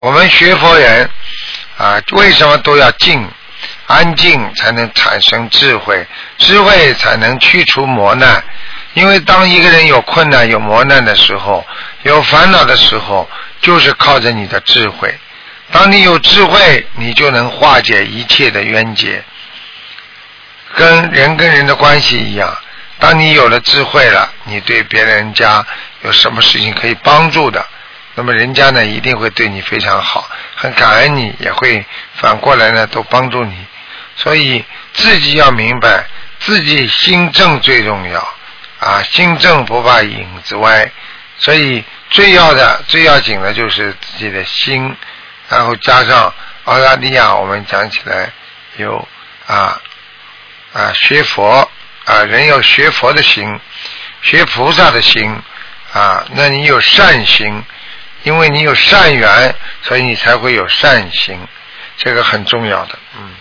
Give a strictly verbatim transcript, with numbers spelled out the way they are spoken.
我们学佛人啊，为什么都要静？安静才能产生智慧，智慧才能去除磨难。因为当一个人有困难、有磨难的时候，有烦恼的时候，就是靠着你的智慧。当你有智慧，你就能化解一切的冤结。跟人跟人的关系一样，当你有了智慧了，你对别人家有什么事情可以帮助的，那么人家呢一定会对你非常好，很感恩你，也会反过来呢都帮助你。所以自己要明白，自己心正最重要啊，心正不怕影子歪。所以最要的最要紧的就是自己的心，然后加上澳大利亚我们讲起来有啊啊学佛啊，人有学佛的心，学菩萨的心啊，那你有善心，因为你有善缘，所以你才会有善心，这个很重要的。嗯。